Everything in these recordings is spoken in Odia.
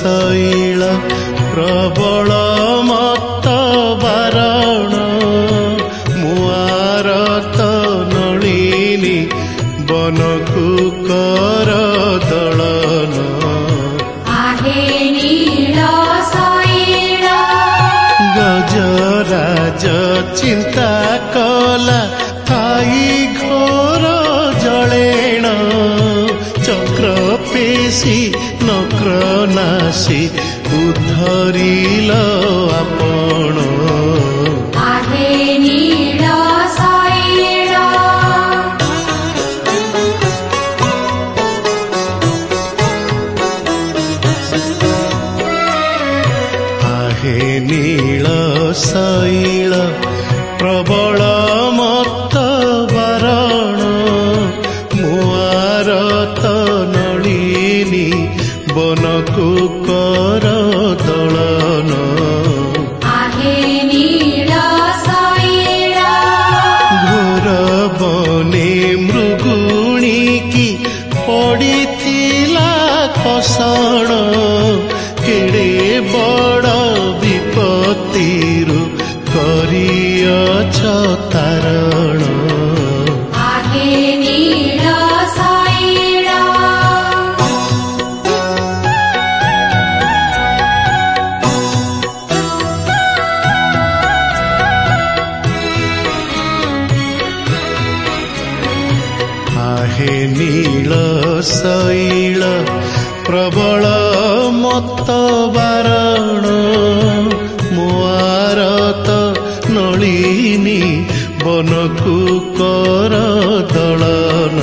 ଶୈଳ ପ୍ରବଳ ମତ ବାରଣ ମୁଆରତ ନଳିନୀ ବନକୁ କର ଦଳନ ଗଜରାଜ ଚିନ୍ତା କଲା ଥାଇ ଘୋର ଜଳେଣ ଚକ୍ର ପେଶୀ ନକ୍ର ନାଶୀ ଉଦ୍ଧରିଲ ଆପଣ ନୀଳ ଶୈଳ ପ୍ରବଳ ମତ ବାରଣ ମୁଆରତ ନଳିନୀ ବନକୁ କର ଦଳନ ଘୋର ବନେ ମୃଗୁଣୀକି ପଡ଼ିଥିଲା କଷଣ କେଡ଼େ ବଡ଼ ବିପତ୍ତିରୁ କରିଅଛ ତାରଣ ଆହେ ନୀଳ ଶୈଳ ପ୍ରବଳ ମତ ବାରଣ ମୁଆରତ ନଳିନୀ ବନକୁ କର ଦଳନ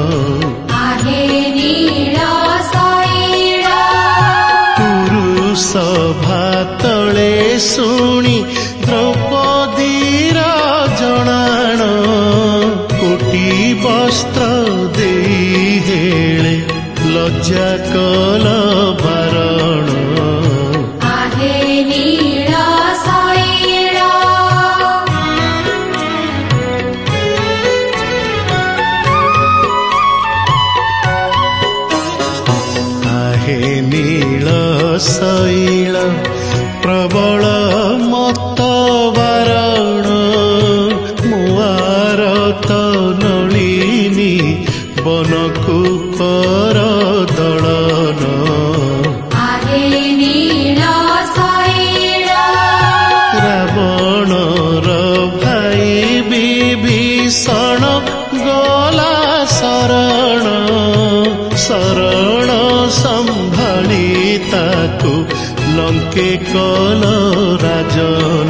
ପୁରୁଷ ଭାତଳେ ଶୁଣି ଦ୍ରୌପଦୀର ଜଣାଣ କୋଟି ବସ୍ତ୍ର ଦେଇ ହେଳେ ଲଜ୍ଜା କଲ ବାରଣ ନୀଳ ଶୈଳ ପ୍ରବଳ ମତ ବାରଣ ମୁଆରତ ନଳିନୀ ବନକୁ କର ଦଳନ ରାବଣର ଭାଇ ବିଭୀଷଣ ଗଲା ଶରଣ ଶରଣ ସମ୍ଭାଳି ତାକୁ ଲଙ୍କେ କଲ ରାଜନ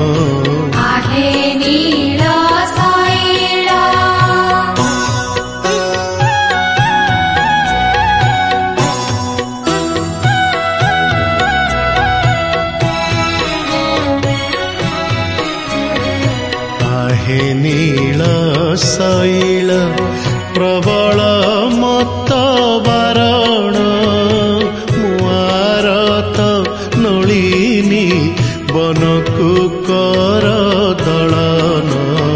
ଆହେ ନୀଳ ଶୈଳ ପ୍ରବଳ ମତ ବାରଣ ମୁଆରତ ନଳିନୀ ବନକୁ କର ଦଳନ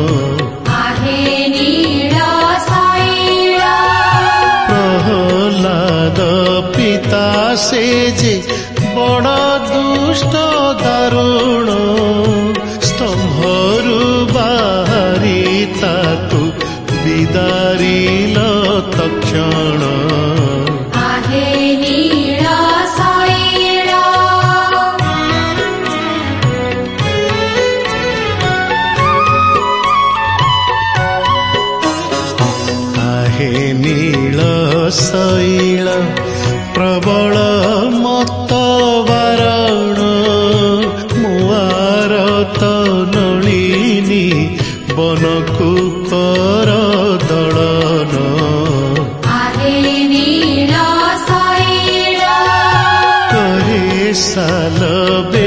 ପ୍ରହ୍ଲାଦ ପିତା ସେ ଯେ ବଡ଼ ଦୁଷ୍ଟ ଦାରୁଣ ସ୍ତମ୍ଭରୁ ବାହାରି ତାକୁ ବିଦାରିଲ ତକ୍ଷଣ ଆହେ ନୀଳ ଶୈଳ ପ୍ରବଳ ମତ ବାରଣ ମୁଆରତ ନଳିନୀ ବନକୁ କର ଦଳନ କରେ ସାଲ